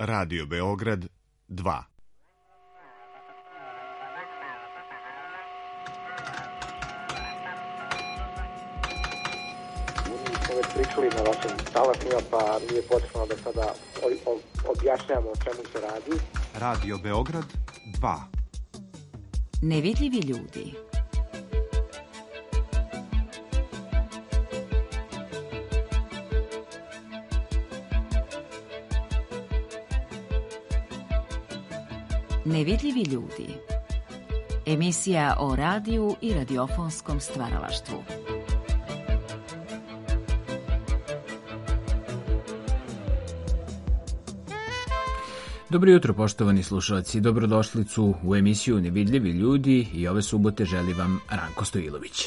Radio Beograd 2. Smo već pričali na vašim talasima, pa nije potrebno da sada objašnjamo o čemu se radi. Radio Beograd 2. Nevidljivi ljudi. Nevidljivi ljudi. Emisija o radiju i radiofonskom stvaralaštvu. Dobro jutro, poštovani slušalci. Dobrodošlicu u emisiju Nevidljivi ljudi i ove subote želi vam Ranko Stojilović.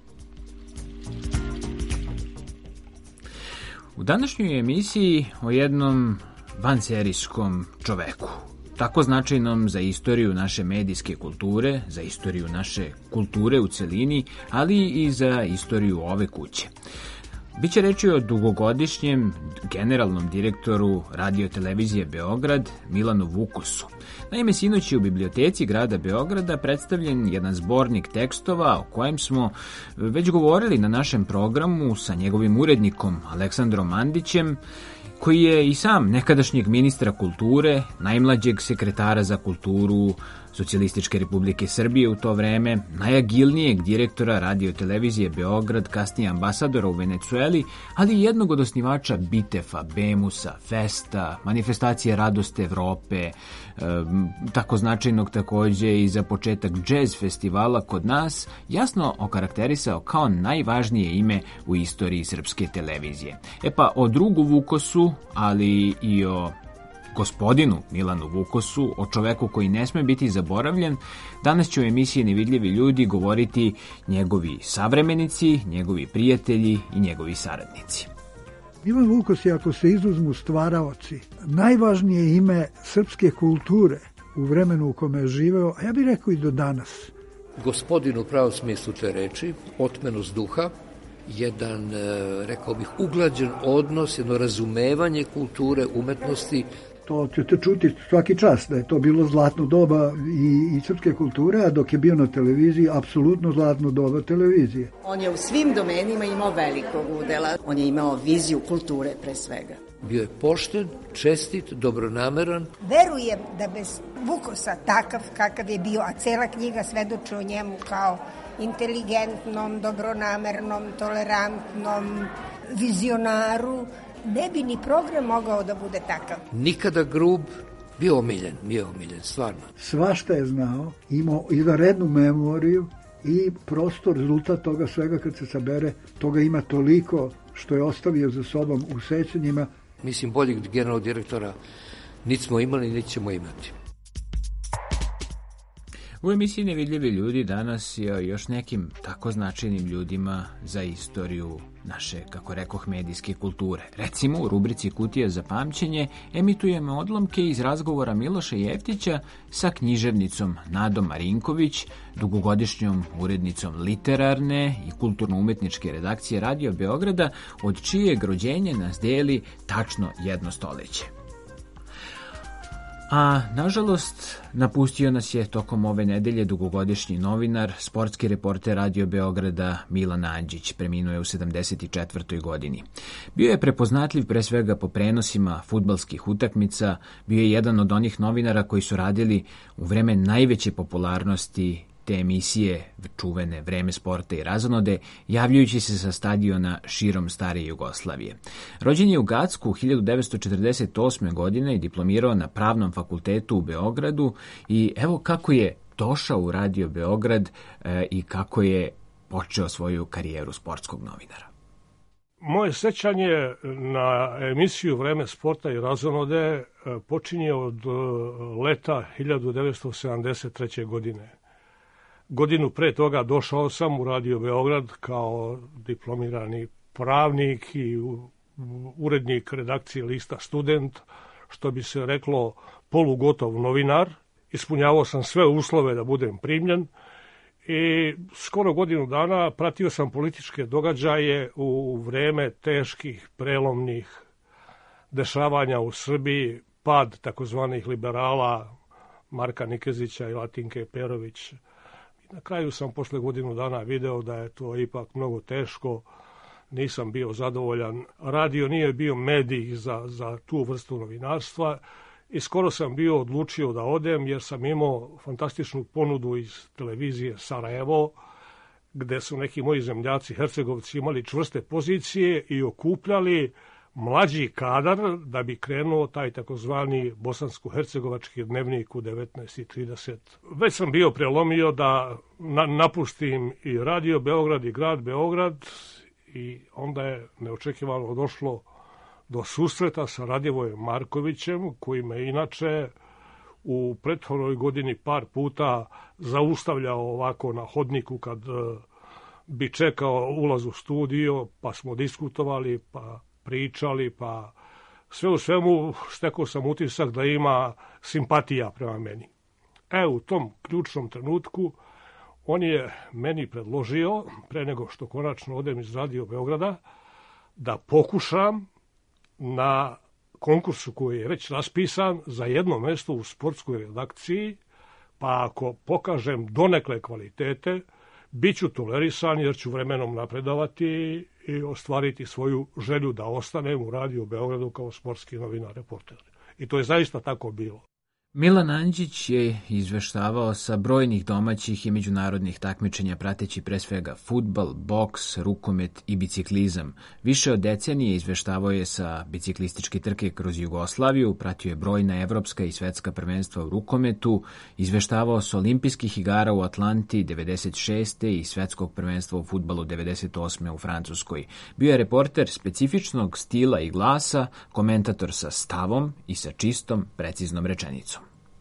U današnjoj emisiji o jednom vanserijskom čoveku, tako značajnom za istoriju naše medijske kulture, za istoriju naše kulture u celini, ali i za istoriju ove kuće. Biće reči o dugogodišnjem generalnom direktoru Radio-televizije Beograd, Milanu Vukosu. Naime, sinoć je u biblioteci grada Beograda predstavljen jedan zbornik tekstova o kojem smo već govorili na našem programu sa njegovim urednikom Aleksandrom Mandićem, koji je i sam nekadašnjeg ministra kulture, najmlađeg sekretara za kulturu Socijalističke Republike Srbije u to vreme, najagilnijeg direktora Radio-televizije Beograd, kasnije ambasadora u Venecueli, ali i jednog od osnivača Bitefa, Bemusa, Festa, Manifestacije radosti Evrope, tako značajnog takođe i za početak džez festivala kod nas, jasno okarakterisao kao najvažnije ime u istoriji srpske televizije. E pa o drugu Vukosu, ali i o gospodinu Milanu Vukosu, o čoveku koji ne sme biti zaboravljen, danas će u emisiji Nevidljivi ljudi govoriti njegovi savremenici, njegovi prijatelji i njegovi saradnici. Milan Vukos je, ako se izuzmu stvaraoci, najvažnije ime srpske kulture u vremenu u kome je živeo, a ja bih rekao i do danas. Gospodin u pravom smislu te reči, otmenost duha, jedan, rekao bih, uglađen odnos, jedno razumevanje kulture, umetnosti. To ćete čuti svaki čas, da je to bilo zlatno doba i srpske kulture, a dok je bio na televiziji, apsolutno zlatno doba televizije. On je u svim domenima imao velikog udela. On je imao viziju kulture pre svega. Bio je pošten, čestit, dobronameran. Verujem da bez Vukosa, takav kakav je bio, a cela knjiga svedoči o njemu kao inteligentnom, dobronamernom, tolerantnom vizionaru, ne bi ni program mogao da bude takav. Nikada grub, bio omiljen, stvarno. Svašta je znao, imao izvanrednu memoriju i prosto rezultat toga svega kad se sabere, toga ima toliko što je ostavio za sobom u sećanjima. Mislim, boljeg generalnog direktora niti smo imali, niti ćemo imati. U emisiji Nevidljivi ljudi danas je o još nekim tako značajnim ljudima za istoriju naše, kako rekoh, medijske kulture. Recimo, u rubrici Kutija za pamćenje emitujemo odlomke iz razgovora Miloša Jeftića sa književnicom Nadom Marinković, dugogodišnjom urednicom literarne i kulturno-umetničke redakcije Radio Beograda, od čijeg rođenja nas deli tačno 1 stoleće. A, nažalost, napustio nas je tokom ove nedelje dugogodišnji novinar, sportski reporter Radio Beograda Milan Andžić, preminuo je u 74. godini. Bio je prepoznatljiv pre svega po prenosima fudbalskih utakmica, bio je jedan od onih novinara koji su radili u vreme najveće popularnosti te emisije, čuvene Vreme sporta i razonode, javljajući se sa stadiona širom stare Jugoslavije. Rođen je u Gacku 1948. godine i diplomirao na Pravnom fakultetu u Beogradu i evo kako je došao u Radio Beograd i kako je počeo svoju karijeru sportskog novinara. Moje sećanje na emisiju Vreme sporta i razonode počinje od leta 1973. godine. Godinu pre toga došao sam u Radio Beograd kao diplomirani pravnik i urednik redakcije lista Student, što bi se reklo polugotov novinar. Ispunjavao sam sve uslove da budem primljen i skoro godinu dana pratio sam političke događaje u vreme teških, prelomnih dešavanja u Srbiji, pad takozvanih liberala Marka Nikezića i Latinke Perović. I na kraju sam posle godinu dana video da je to ipak mnogo teško, nisam bio zadovoljan. Radio nije bio medij za tu vrstu novinarstva i skoro sam bio odlučio da odem jer sam imao fantastičnu ponudu iz televizije Sarajevo, gde su neki moji zemljaci Hercegovci imali čvrste pozicije i okupljali mlađi kadar da bi krenuo taj takozvani bosansko-hercegovački dnevnik u 19:30. Već sam bio prelomio da napustim i Radio Beograd i grad Beograd i onda je neočekivano došlo do susreta sa Radivojem Markovićem, koji me inače u prethodnoj godini par puta zaustavljao ovako na hodniku kad bi čekao ulaz u studio, pa smo diskutovali, pa pričali, pa sve u svemu stekao sam utisak da ima simpatija prema meni. U tom ključnom trenutku on je meni predložio, pre nego što konačno odem iz Radio Beograda, da pokušam na konkursu koji je već raspisan za jedno mesto u sportskoj redakciji, pa ako pokažem donekle kvalitete, bit ću tolerisan jer ću vremenom napredovati i ostvariti svoju želju da ostanem u Radio Beogradu kao sportski novinar, reporter. I to je zaista tako bilo. Milan Andžić je izveštavao sa brojnih domaćih i međunarodnih takmičenja prateći pre svega fudbal, boks, rukomet i biciklizam. Više od decenije izveštavao je sa biciklističke trke kroz Jugoslaviju, pratio je brojna evropska i svetska prvenstva u rukometu, izveštavao sa olimpijskih igara u Atlanti 96. i svetskog prvenstva u fudbalu 98. u Francuskoj. Bio je reporter specifičnog stila i glasa, komentator sa stavom i sa čistom, preciznom rečenicom.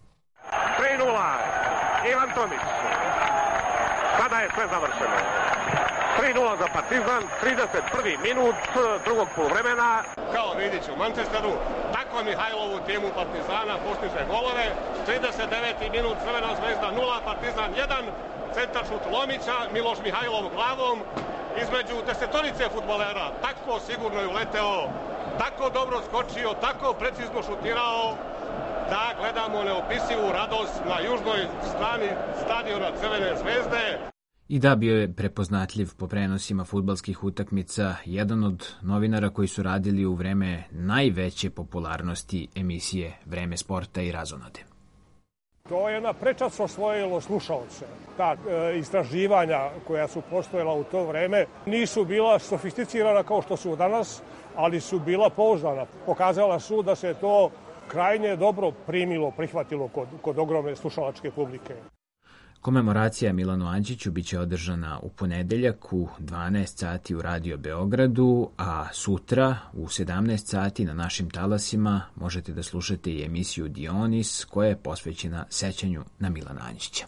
3:0, Ivan Tomić. Sada je sve završeno. 3:0 za Partizan, 31. minut drugog poluvremena. Kao Vidić u Manchesteru, tako Mihajlovu timu Partizana postiže golove. 39. minut Crvena zvezda 0, Partizan 1, centar šut Lomića, Miloš Mihajlov glavom između desetorice fudbalera. Tako sigurno je uleteo, tako dobro skočio, tako precizno šutirao, da gledamo neopisivu radost na južnoj strani stadiona Crvene zvezde. I da, bio je prepoznatljiv po prenosima fudbalskih utakmica, jedan od novinara koji su radili u vreme najveće popularnosti emisije Vreme sporta i razonode. To je na prečac osvojilo slušaoce. Ta istraživanja koja su postojala u to vreme nisu bila sofisticirana kao što su danas, ali su bila pouzdana. Pokazala su da se to krajnje dobro prihvatilo kod ogromne slušalačke publike. Komemoracija Milanu Andžiću biće održana u ponedeljak u 12 sati u Radio Beogradu, a sutra u 17 sati na našim talasima možete da slušate i emisiju Dionis koja je posvećena sećanju na Milana Andžića.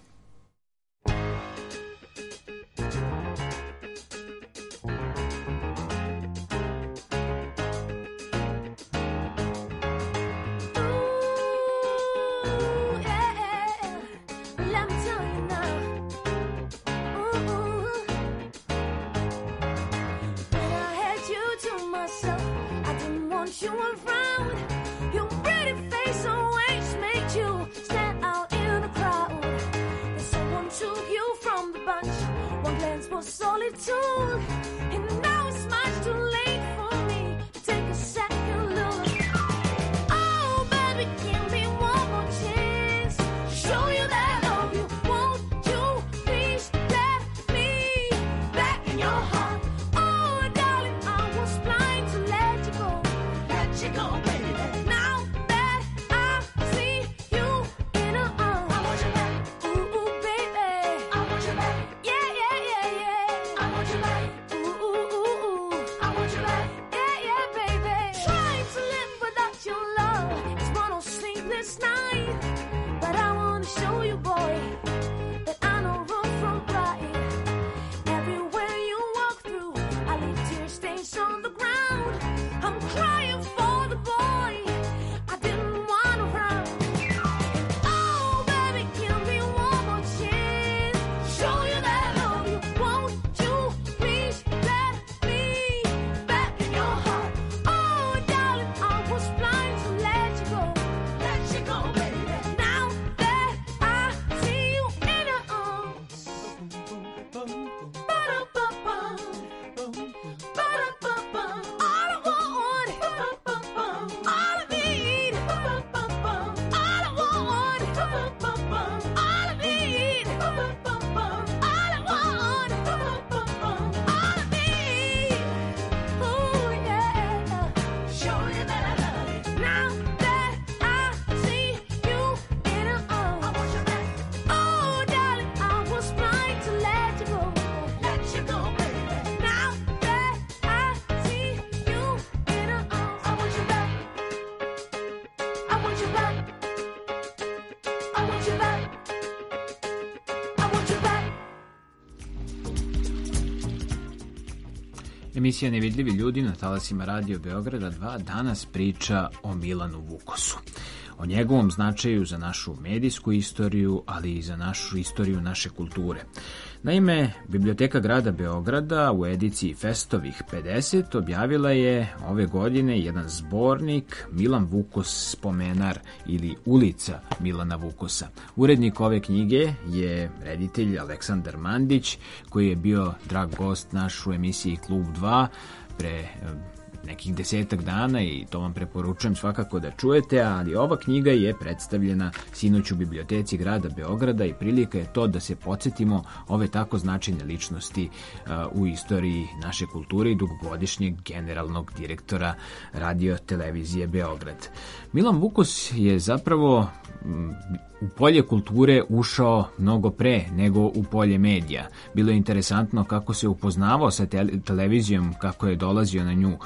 Emisija Nevidljivi ljudi na talasima Radio Beograda 2 danas priča o Milanu Vukosu. O njegovom značaju za našu medijsku istoriju, ali i za našu istoriju naše kulture. Naime, Biblioteka grada Beograda u ediciji Festovih 50 objavila je ove godine jedan zbornik Milan Vukos spomenar ili Ulica Milana Vukosa. Urednik ove knjige je reditelj Aleksandar Mandić, koji je bio drag gost naš u emisiji Klub 2 pre nekih 10 dana i to vam preporučujem svakako da čujete, ali ova knjiga je predstavljena sinoć u Biblioteci grada Beograda i prilika je to da se podsjetimo ove tako značajne ličnosti u istoriji naše kulture i dugogodišnjeg generalnog direktora Radio televizije Beograd. Milan Vukos je zapravo u polje kulture ušao mnogo pre nego u polje medija. Bilo je interesantno kako se upoznavao sa televizijom, kako je dolazio na nju,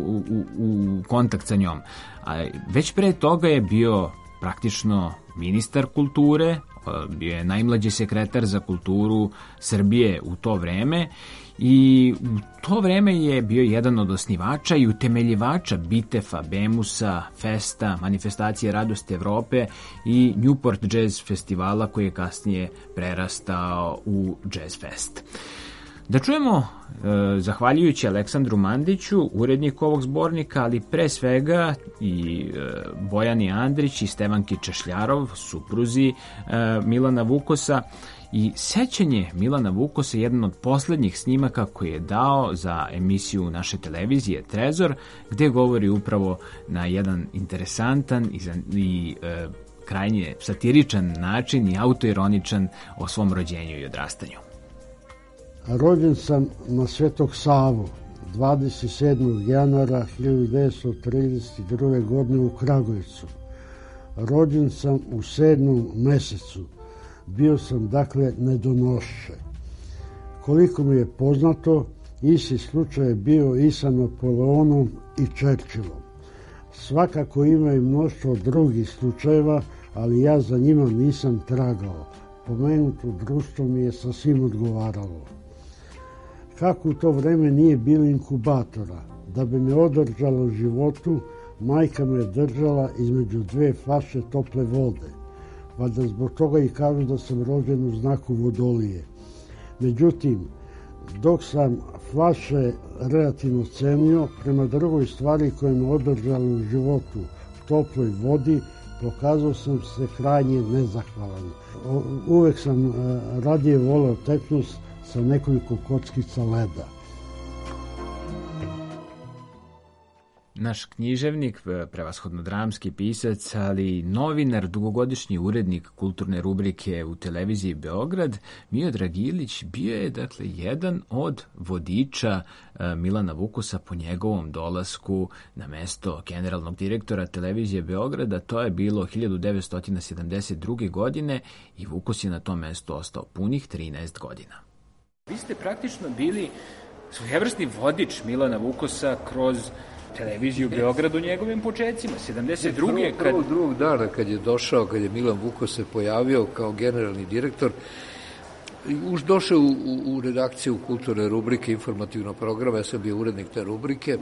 u kontakt sa njom. A već pre toga je bio praktično ministar kulture, bio je najmlađi sekretar za kulturu Srbije u to vreme i u to vreme je bio jedan od osnivača i utemeljivača Bitefa, Bemusa, Festa, Manifestacije radosti Evrope i Newport Jazz festivala koji je kasnije prerastao u Jazz Fest. Da čujemo, zahvaljujući Aleksandru Mandiću, uredniku ovog zbornika, ali pre svega i Bojani Andrić i Stevanki Češljarov, supruzi Milana Vukosa, i sećanje Milana Vukosa je jedan od poslednjih snimaka koji je dao za emisiju naše televizije Trezor, gde govori upravo na jedan interesantan i krajnje satiričan način i autoironičan o svom rođenju i odrastanju. Rođen sam na Svetog Savu 27. januara 1932. godine u Kragujevcu. Rođen sam u 7. mesecu. Bio sam, dakle, nedonošče. Koliko mi je poznato, isti slučaj je bio i sa Napoleonom i Churchillom. Svakako ima i mnoštvo drugih slučajeva, ali ja za njima nisam tragao. Pomenuto društvo mi je sasvim odgovaralo. Kako u to vreme nije bilo inkubatora, da bi me održala u životu, majka me držala između dve flaše tople vode. Valjda zbog toga i kažu da sam rođen u znaku vodolije. Međutim, dok sam flaše relativno cenio, prema drugoj stvari koja me održala u životu, toploj vodi, pokazao sam se krajnje nezahvalan. Uvek sam radije voleo tetanus sa nekoliko kockica leda. Naš književnik, prevashodno dramski pisac, ali novinar, dugogodišnji urednik kulturne rubrike u televiziji Beograd, Miodrag Ilić, bio je, dakle, jedan od vodiča Milana Vukosa po njegovom dolasku na mesto generalnog direktora televizije Beograda. To je bilo 1972. godine i Vukos je na tom mestu ostao punih 13 godina. Vi ste praktično bili svojevrsni vodič Milana Vukosa kroz televiziju Beograd u njegovim početcima, 72. Prvog dana kad je došao, kad je Milan Vukos se pojavio kao generalni direktor, už došao u redakciju kulturne rubrike informativnog programa, ja sam bio urednik te rubrike,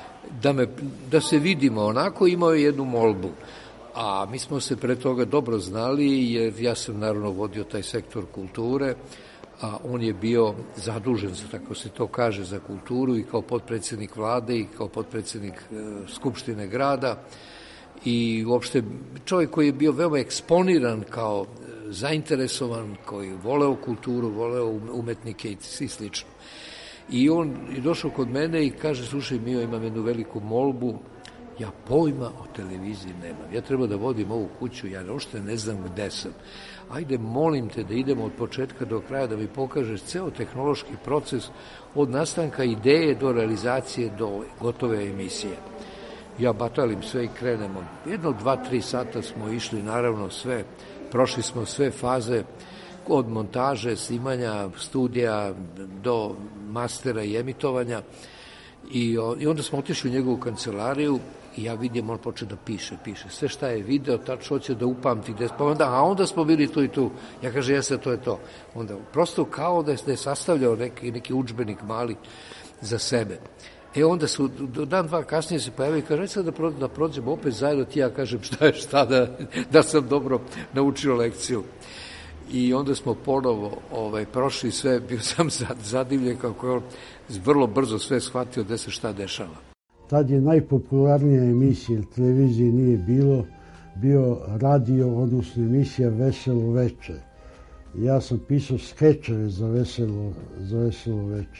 da se vidimo onako, imao je jednu molbu. A mi smo se pre toga dobro znali, jer ja sam naravno vodio taj sektor kulture, a on je bio zadužen, tako se to kaže, za kulturu i kao potpredsjednik vlade i kao potpredsjednik Skupštine grada i uopšte čovjek koji je bio veoma eksponiran kao zainteresovan, koji je voleo kulturu, voleo umetnike i slično. I on je došao kod mene i kaže, slušaj Mio, imam jednu veliku molbu, ja pojma o televiziji nemam, ja treba da vodim ovu kuću, ja uopšte ne znam gde sam. Ajde, molim te da idemo od početka do kraja, da mi pokažeš ceo tehnološki proces od nastanka ideje do realizacije do gotove emisije. Ja batalim sve i krenemo. Jedno 2-3 sata smo išli, naravno sve, prošli smo sve faze od montaže, snimanja, studija do mastera i emitovanja i onda smo otišli u njegovu kancelariju i ja vidim, on počeo da piše, sve šta je video, tačno hoće da upamti, a onda smo bili tu i tu, ja kažem, jeste, to je to. Onda prosto kao da je sastavljao neki udžbenik mali za sebe. Onda su, dan, dva kasnije se pojavio i kaže, reći da prođemo opet zajedno, ti ja kažem šta je šta, da sam dobro naučio lekciju. I onda smo ponovo prošli sve, bio sam zadivljen kako je on vrlo brzo sve shvatio da se šta dešava. Tad je najpopularnija emisija, televizije nije bio radio, odnosno emisija Veselo veče. Ja sam pisao skečeve za Veselo veče.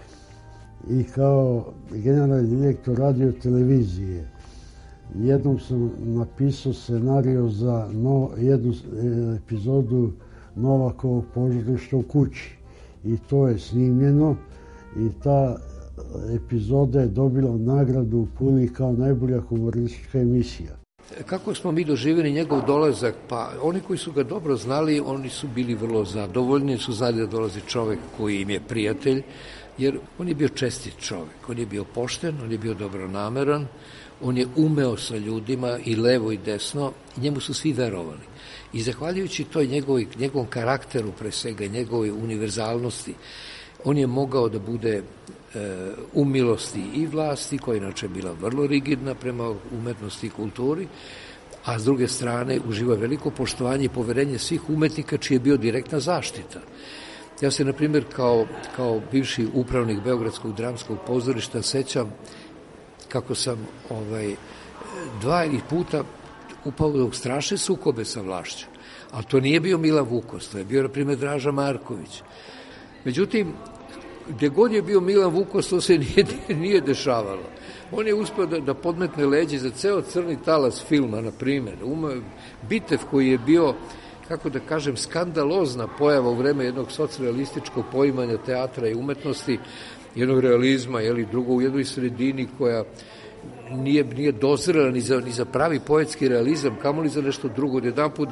I kao generalni direktor radio televizije jednom sam napisao scenario za jednu epizodu Novakovog požarišta u kući. I to je snimljeno i ta epizoda je dobila nagradu u Puli kao najbolja humoristička emisija. Kako smo mi doživjeli njegov dolazak? Pa oni koji su ga dobro znali, oni su bili vrlo zadovoljni, su znali da dolazi čovek koji im je prijatelj, jer on je bio čestit čovek, on je bio pošten, on je bio dobronameran, on je umeo sa ljudima i levo i desno, i njemu su svi verovali. I zahvaljujući toj njegovom karakteru, pre svega, njegovoj univerzalnosti, on je mogao da bude u milosti i vlasti, koja je inače bila vrlo rigidna prema umetnosti i kulturi, a s druge strane uživa veliko poštovanje i poverenje svih umetnika, čiji je bio direktna zaštita. Ja se, na primjer, kao bivši upravnik Beogradskog dramskog pozorišta sećam kako sam 2 ili puta upao u strašne sukobe sa vlašću. Ali to nije bio Milan Vukos, to je bio, na primjer, Draža Marković. Međutim, gde god je bio Milan Vukos, to se nije dešavalo. On je uspeo da podmetne leđe za ceo Crni talas filma, na primjer. Bitev koji je bio, kako da kažem, skandalozna pojava u vreme jednog socrealističkog poimanja teatra i umetnosti, jednog realizma, drugo u jednoj sredini koja nije dozrela ni za pravi poetski realizam, kamoli za nešto drugo. Jedan put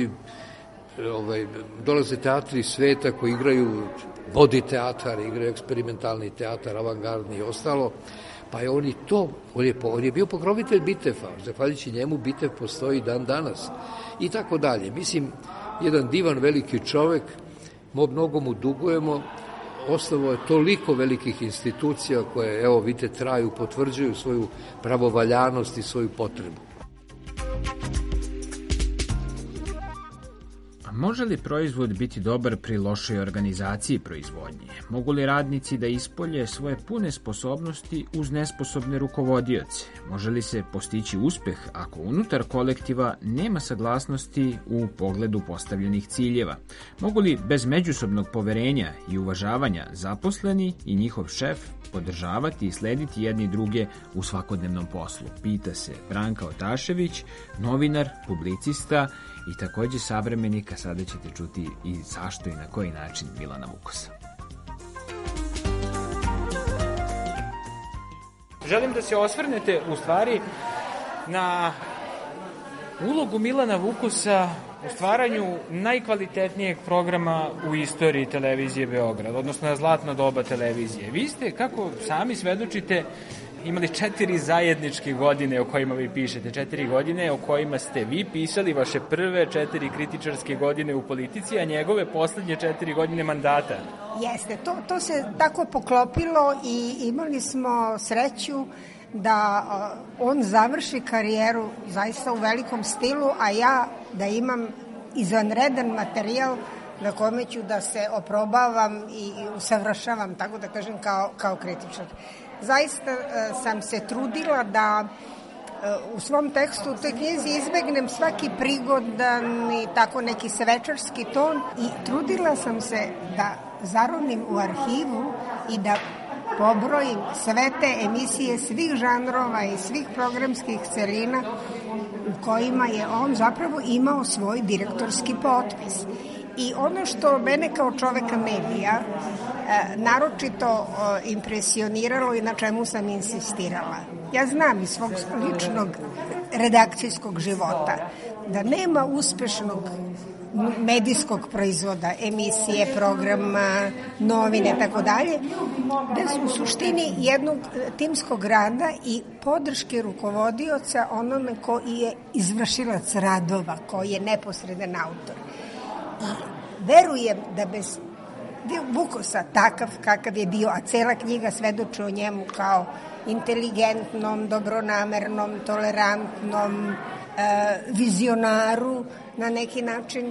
dolaze teatri sveta koji igraju body teatar, igraju eksperimentalni teatar, avangardni i ostalo, pa je on je bio pokrovitelj Bitefa, zahvaljujući njemu Bitev postoji dan danas i tako dalje. Mislim, jedan divan veliki čovek, mnogo mu dugujemo, ostalo je toliko velikih institucija koje, evo, vidite, traju, potvrđuju svoju pravovaljanost i svoju potrebu. Može li proizvod biti dobar pri lošoj organizaciji proizvodnje? Mogu li radnici da ispolje svoje pune sposobnosti uz nesposobne rukovodioce? Može li se postići uspeh ako unutar kolektiva nema saglasnosti u pogledu postavljenih ciljeva? Mogu li bez međusobnog poverenja i uvažavanja zaposleni i njihov šef podržavati i slediti jedni druge u svakodnevnom poslu? Pita se Branka Otašević, novinar, publicista i takođe savremenika. Sada ćete čuti i zašto i na koji način Milana Vukosa. Želim da se osvrnete u stvari na ulogu Milana Vukosa u stvaranju najkvalitetnijeg programa u istoriji televizije Beograd, odnosno na zlatno doba televizije. Vi ste, kako sami svedočite, imali 4 zajedničke godine o kojima vi pišete, 4 godine o kojima ste vi pisali vaše prve 4 kritičarske godine u politici, a njegove poslednje 4 godine mandata. Jeste, to se tako poklopilo i imali smo sreću da on završi karijeru zaista u velikom stilu, a ja da imam izvanredan materijal na kome ću da se oprobavam i usavršavam, tako da kažem, kao kritičar. Zaista sam se trudila da u svom tekstu u toj knjizi izbegnem svaki prigodan i tako neki svečarski ton i trudila sam se da zarovnim u arhivu i da pobrojim sve te emisije svih žanrova i svih programskih celina u kojima je on zapravo imao svoj direktorski potpis. I ono što mene kao čoveka medija naročito impresioniralo i na čemu sam insistirala. Ja znam iz svog ličnog redakcijskog života da nema uspešnog medijskog proizvoda, emisije, programa, novine, tako dalje, bez u suštini jednog timskog rada i podrške rukovodioca onome koji je izvršilac radova, koji je neposredan autor. I verujem da bez Vukosa, takav kakav je bio, a cela knjiga svedoči o njemu kao inteligentnom, dobronamernom, tolerantnom, vizionaru na neki način,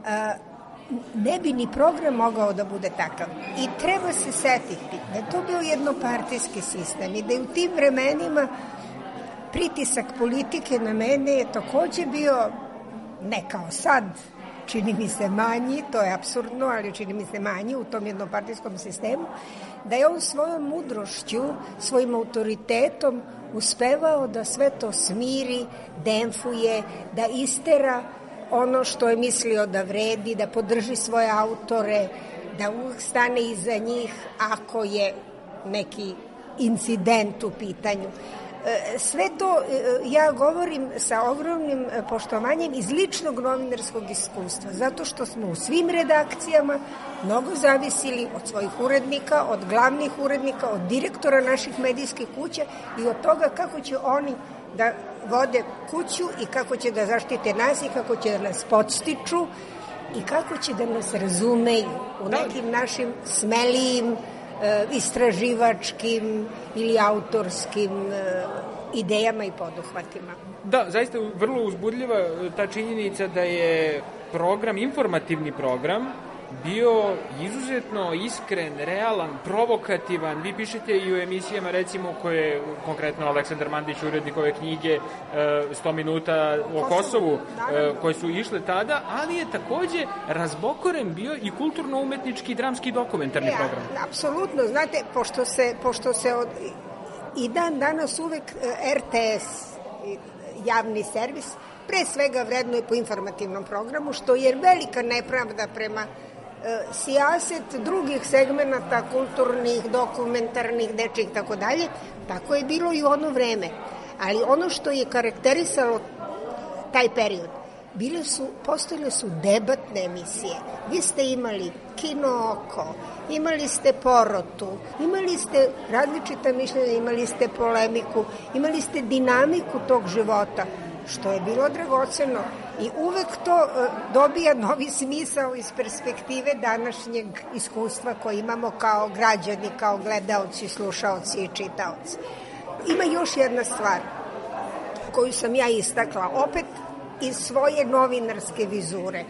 ne bi ni program mogao da bude takav. I treba se setiti da je to bio jednopartijski sistem i da je u tim vremenima pritisak politike na mene je takođe bio, ne kao sad, čini mi se manji, to je apsurdno, ali čini mi se manji u tom jednopartijskom sistemu, da je on svojom mudrošću, svojim autoritetom uspevao da sve to smiri, demfuje, da istera ono što je mislio da vredi, da podrži svoje autore, da uvijek stane iza njih ako je neki incident u pitanju. Sve to ja govorim sa ogromnim poštovanjem iz ličnog novinarskog iskustva, zato što smo u svim redakcijama mnogo zavisili od svojih urednika, od glavnih urednika, od direktora naših medijskih kuća i od toga kako će oni da vode kuću i kako će da zaštite nas i kako će da nas podstiču i kako će da nas razumeju u nekim našim smelijim, istraživačkim ili autorskim idejama i poduhvatima. Da, zaista vrlo uzbudljiva ta činjenica da je program, informativni program, bio izuzetno iskren, realan, provokativan. Vi pišete i u emisijama, recimo, koje, konkretno Aleksandar Mandić, urednik ove knjige 100 minuta o Kosovu, koje su išle tada, ali je takođe razbokoren bio i kulturno-umetnički dramski dokumentarni program. Apsolutno, znate, pošto se i dan danas uvek RTS, javni servis, pre svega vredno je po informativnom programu, što je velika nepravda prema sijaset drugih segmenata kulturnih, dokumentarnih, dečjih, tako dalje. Tako je bilo i u ono vreme. Ali ono što je karakterisalo taj period, postojile su debatne emisije. Vi ste imali Kino oko, imali ste Porotu, imali ste različita mišljenja, imali ste polemiku, imali ste dinamiku tog života, što je bilo dragoceno i uvek to dobija novi smisao iz perspektive današnjeg iskustva koje imamo kao građani, kao gledaoci, slušaoci i čitaoci. Ima još jedna stvar koju sam ja istakla, opet iz svoje novinarske vizure.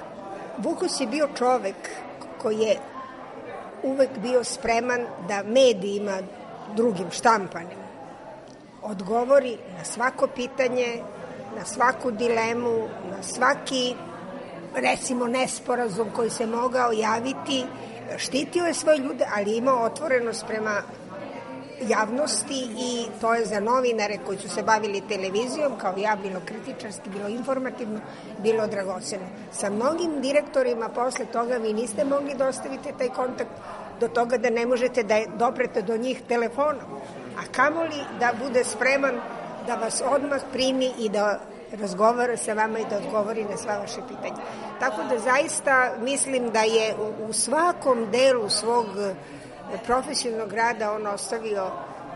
Vukos je bio čovek koji je uvek bio spreman da medijima drugim štampanim odgovori na svako pitanje, na svaku dilemu, na svaki, recimo, nesporazum koji se mogao javiti. Štitio je svoje ljude, ali imao otvorenost prema javnosti i to je za novinare koji su se bavili televizijom, kao ja, bilo kritičarski, bilo informativno, bilo dragoceno. Sa mnogim direktorima posle toga vi niste mogli da ostavite taj kontakt do toga da ne možete da doprete do njih telefonom, a kamoli da bude spreman da vas odmah primi i da razgovara sa vama i da odgovori na sva vaše pitanja. Tako da zaista mislim da je u svakom delu svog profesionalnog rada on ostavio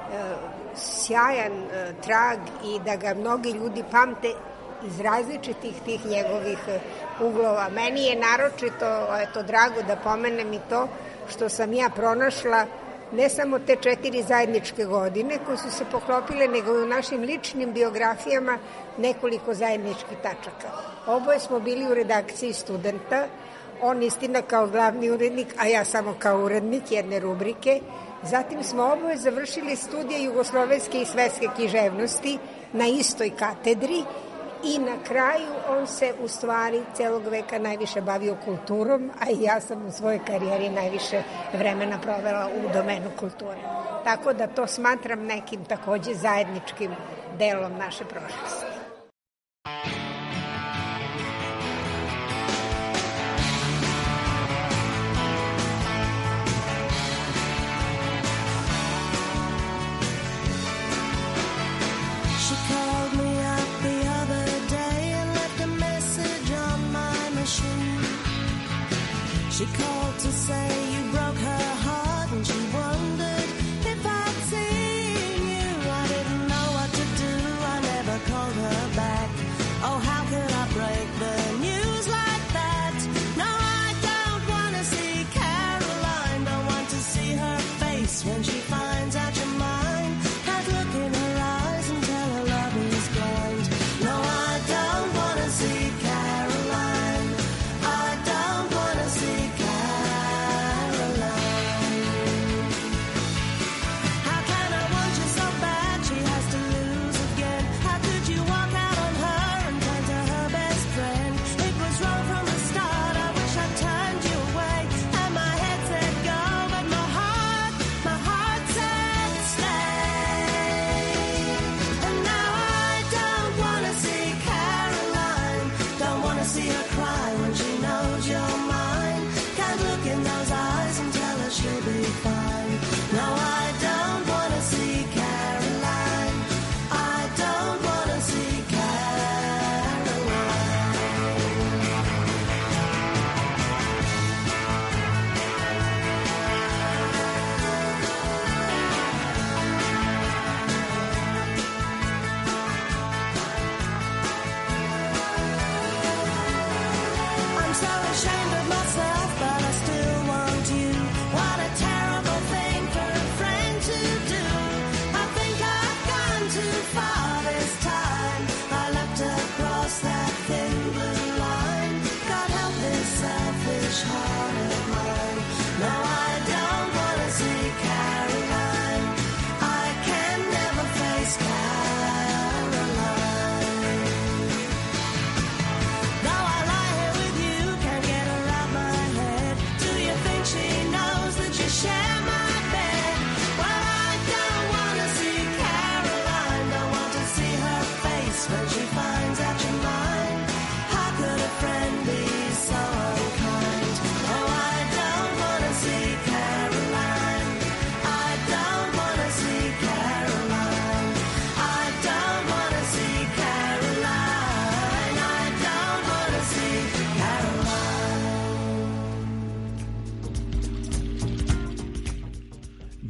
sjajan trag i da ga mnogi ljudi pamte iz različitih tih njegovih uglova. Meni je naročito drago da pomenem i to što sam ja pronašla ne samo te 4 zajedničke godine koje su se poklopile, nego i u našim ličnim biografijama nekoliko zajedničkih tačaka. Oboje smo bili u redakciji Studenta, on istina kao glavni urednik, a ja samo kao urednik jedne rubrike. Zatim smo oboje završili studije jugoslovenske i svetske književnosti na istoj katedri i na kraju on se u stvari celog veka najviše bavio kulturom, a i ja sam u svojoj karijeri najviše vremena provela u domenu kulture. Tako da to smatram nekim takođe zajedničkim delom naše prošlosti. She called to say you broke her heart and she wondered if I'd seen you. I didn't know what to do, I never called her back. Oh, how could I break the news like that? No, I don't want to see Carol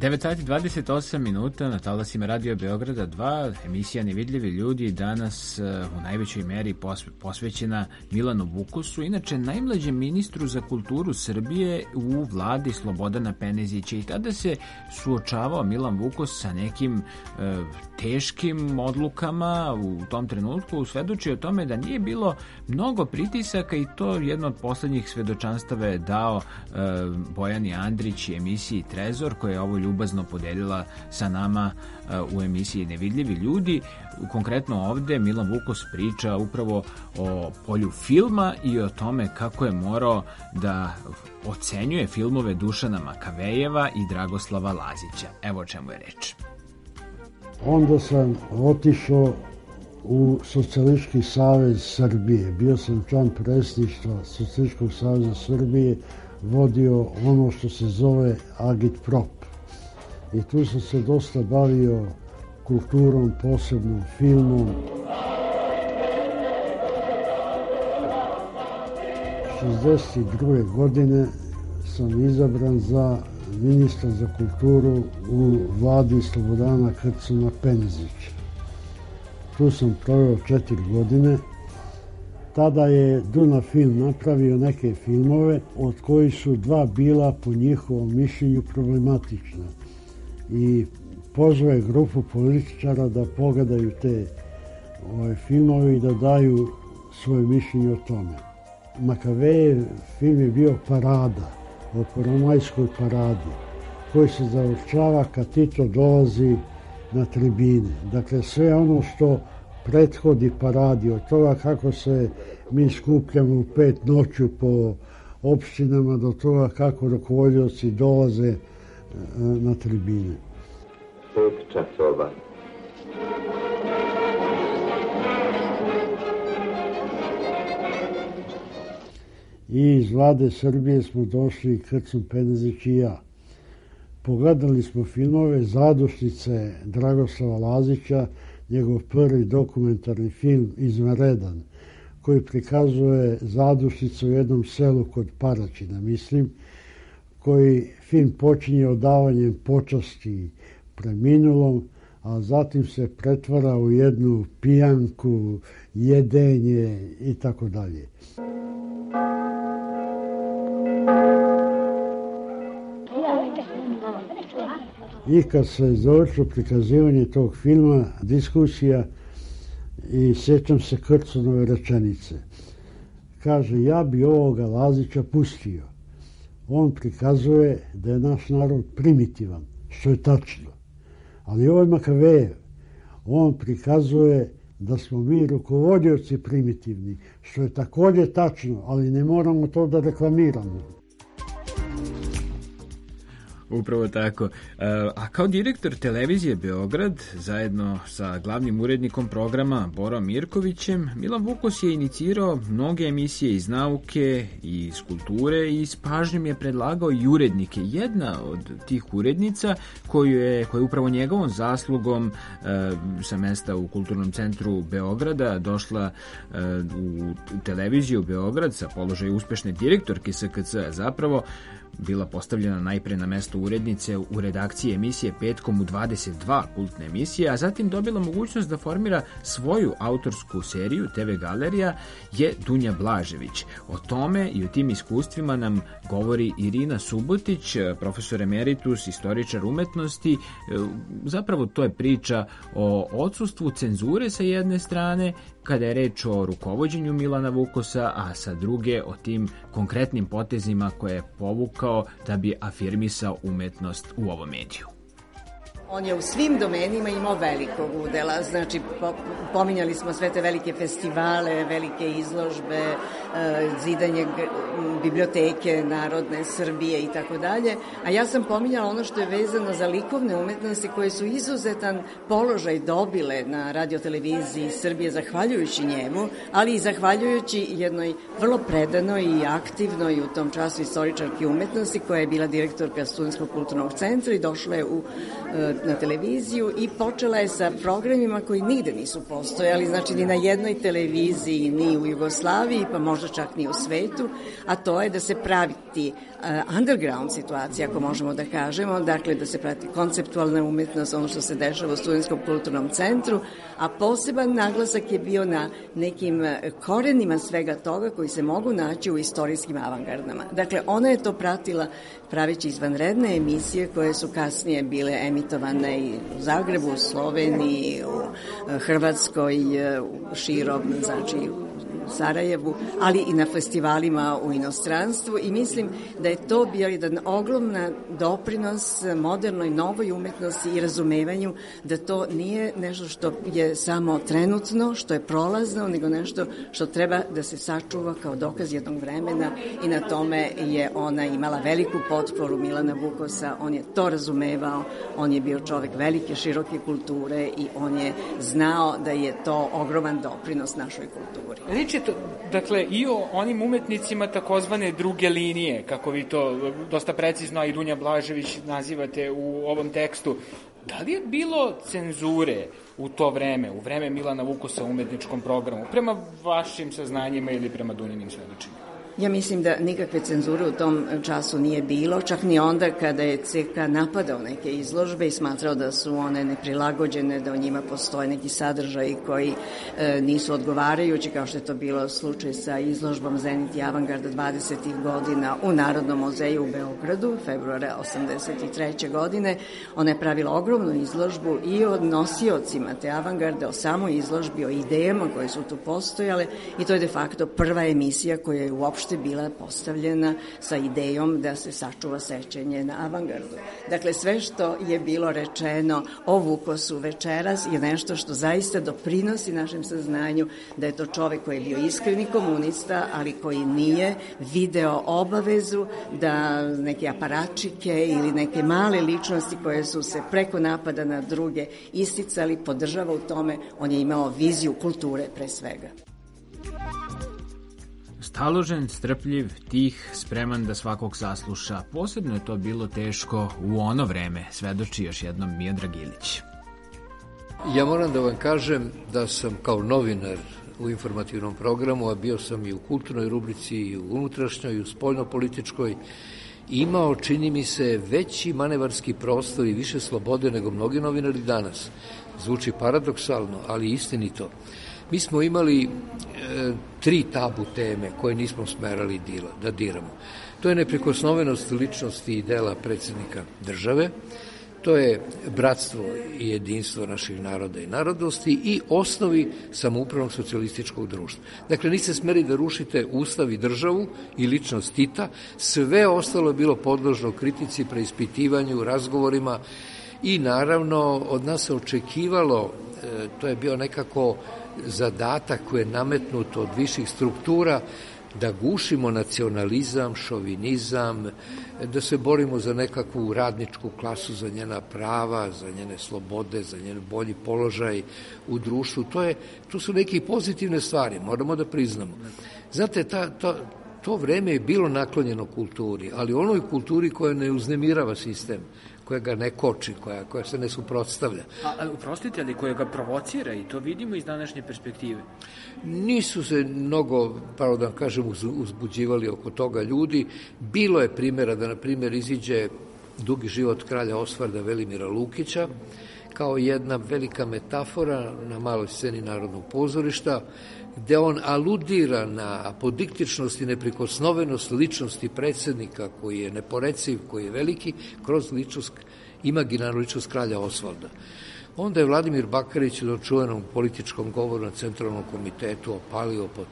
9 sati 28 minuta na talasima Radio Beograda 2, emisija Nevidljivi ljudi, danas u najvećoj meri posvećena Milanu Vukosu, inače najmlađem ministru za kulturu Srbije u vladi Slobodana Penezića, i tada se suočavao Milan Vukos sa nekim teškim odlukama u tom trenutku, svedoči o tome da nije bilo mnogo pritisaka, i to jedno od poslednjih svedočanstava je dao Bojani Andrić i emisiji Trezor, koja je ovo ljubazno podelila sa nama u emisiji Nevidljivi ljudi. Konkretno ovde Milan Vukos priča upravo o polju filma i o tome kako je morao da ocenjuje filmove Dušana Makavejeva i Dragoslava Lazića. Evo o čemu je reč. Onda sam otišao u Socijalistički savez Srbije. Bio sam član predsjedništva Socijalističkog saveza Srbije, vodio ono što se zove Agitprop. I tu sam se dosta bavio kulturom, posebno filmom. 1962. godine sam izabran za ministra za kulturu u vladi Slobodana Krcuna Penezića. Tu sam proveo 4 godine. Tada je Duna Film napravio neke filmove, od kojih su 2 bila po njihovom mišljenju problematična. I pozvao je grupu političara da pogledaju te filmove i da daju svoje mišljenje o tome. Makavejev film je bio Parada, o prvomajskoj paradi, koji se završava kad Tito dolazi na tribine. Dakle, sve ono što prethodi paradi, od toga kako se mi skupljamo u 5 noću po opštinama, do toga kako rukovodioci dolaze na tribine. 5 časova. I iz vlade Srbije smo došli Krcun Penezić i ja. Pogledali smo filmove Zadušnice Dragoslava Lazića, njegov prvi dokumentarni film Izvanredan, koji prikazuje zadušnicu u jednom selu kod Paraćina, mislim, koji film počinje odavanjem počasti preminulom, a zatim se pretvara u jednu pijanku, jedenje i tako dalje. I kad se završilo prikazivanje tog filma, diskusija, i sjećam se Krcunove rečenice. Kaže, ja bi ovoga Lazića pustio. On prikazuje da je naš narod primitivan, što je tačno. Ali ovo je Makavejev. On prikazuje da smo mi rukovodioci primitivni, što je također tačno, ali ne moramo to da reklamiramo. Upravo tako. A kao direktor televizije Beograd, zajedno sa glavnim urednikom programa Borom Mirkovićem, Milan Vukos je inicirao mnoge emisije iz nauke i iz kulture i s pažnjom je predlagao i urednike. Jedna od tih urednica koja je upravo njegovom zaslugom sa mesta u Kulturnom centru Beograda došla u televiziju Beograd sa položaja uspešne direktorke SKC, zapravo bila postavljena najpre na mesto urednice u redakciji emisije Petkom u 22 kultne emisije, a zatim dobila mogućnost da formira svoju autorsku seriju TV Galerija, je Dunja Blažević. O tome i o tim iskustvima nam govori Irina Subotić, profesor emeritus, istoričar umetnosti. Zapravo to je priča o odsustvu cenzure sa jedne strane, kada je reč o rukovođenju Milana Vukosa, a sa druge o tim konkretnim potezima koje je povukao da bi afirmisao umetnost u ovom mediju. On je u svim domenima imao velikog udela, znači pominjali smo sve te velike festivale, velike izložbe, zidanje biblioteke Narodne Srbije i tako dalje, a ja sam pominjala ono što je vezano za likovne umetnosti koje su izuzetan položaj dobile na radioteleviziji Srbije zahvaljujući njemu, ali i zahvaljujući jednoj vrlo predanoj i aktivnoj u tom času istoričarki umetnosti koja je bila direktorka Studentskog kulturnog centra i došla je u na televiziju i počela je sa programima koji nigde nisu postojali, znači ni na jednoj televiziji, ni u Jugoslaviji, pa možda čak ni u svetu, a to je da se praviti underground situacija, ako možemo da kažemo, dakle da se prati konceptualna umetnost, ono što se dešava u Studentskom kulturnom centru, a poseban naglasak je bio na nekim korenima svega toga koji se mogu naći u istorijskim avangardama. Dakle, ona je to pratila pravići izvanredne emisije koje su kasnije bile emitovane i u Zagrebu, u Sloveniji, u Hrvatskoj, širom, znači u Sarajevu, ali i na festivalima u inostranstvu i mislim da je to bio jedan ogroman doprinos modernoj novoj umetnosti i razumevanju da to nije nešto što je samo trenutno, što je prolazno, nego nešto što treba da se sačuva kao dokaz jednog vremena i na tome je ona imala veliku potporu Milana Vukosa, on je to razumevao, on je bio čovek velike, široke kulture i on je znao da je to ogroman doprinos našoj kulturi. Reč je to, dakle, i o onim umetnicima takozvane druge linije, kako vi to dosta precizno, a i Dunja Blažević nazivate u ovom tekstu. Da li je bilo cenzure u to vreme, u vreme Milana Vukosa u umetničkom programu, prema vašim saznanjima ili prema Dunjinim svedočenjima? Ja mislim da nikakve cenzure u tom času nije bilo, čak ni onda kada je CK napadao neke izložbe i smatrao da su one neprilagođene, da u njima postoje neki sadržaji koji nisu odgovarajući, kao što je to bilo slučaj sa izložbom Zenit i avangarda 20. godina u Narodnom muzeju u Beogradu, februara 83. godine. Ona je pravila ogromnu izložbu i o nosiocima te avangarde, o samoj izložbi, o idejama koje su tu postojale i to je de facto prva emisija koja je uopšte bila postavljena sa idejom da se sačuva sećanje na avangardu. Dakle, sve što je bilo rečeno o Vukosu večeras je nešto što zaista doprinosi našem saznanju da je to čovek koji je bio iskreni komunista, ali koji nije video obavezu da neke aparačike ili neke male ličnosti koje su se preko napada na druge isticali, podržava u tome, on je imao viziju kulture pre svega. Staložen, strpljiv, tih, spreman da svakog sasluša. Posebno je to bilo teško u ono vreme, svedoči još jednom Miodrag Ilić. Ja moram da vam kažem da sam kao novinar u informativnom programu, a bio sam i u kulturnoj rubrici, i u unutrašnjoj, i u spoljnopolitičkoj, imao, čini mi se, veći manevarski prostor i više slobode nego mnogi novinari danas. Zvuči paradoksalno, ali istinito. Mi smo imali 3 tabu teme koje nismo smerali da diramo. To je neprikosnovenost ličnosti i dela predsjednika države, to je bratstvo i jedinstvo naših naroda i narodnosti i osnovi samoupravnog socijalističkog društva. Dakle, niste smeli da rušite ustav i državu i ličnost Tita, sve ostalo je bilo podložno kritici, preispitivanju, razgovorima i naravno od nas se očekivalo, to je bio nekako zadatak koji je nametnut od viših struktura, da gušimo nacionalizam, šovinizam, da se borimo za nekakvu radničku klasu, za njena prava, za njene slobode, za njen bolji položaj u društvu. To su neke pozitivne stvari, moramo da priznamo. Znate, to vreme je bilo naklonjeno kulturi, ali onoj kulturi koja ne uznemirava sistem, koja ga ne koči, koja se ne suprotstavlja. Uprostite, ali koja ga provocira i to vidimo iz današnje perspektive. Nisu se mnogo, pravo da kažem, uzbuđivali oko toga ljudi. Bilo je primjera da, na primjer, iziđe Dugi život kralja Osvarda Velimira Lukića, kao jedna velika metafora na maloj sceni Narodnog pozorišta, gde on aludira na apodiktičnost i neprikosnovenost ličnosti predsjednika koji je neporeciv, koji je veliki, kroz ličnost, imaginarnu ličnost kralja Osvalda. Onda je Vladimir Bakarić u čuvenom političkom govoru na Centralnom komitetu opalio po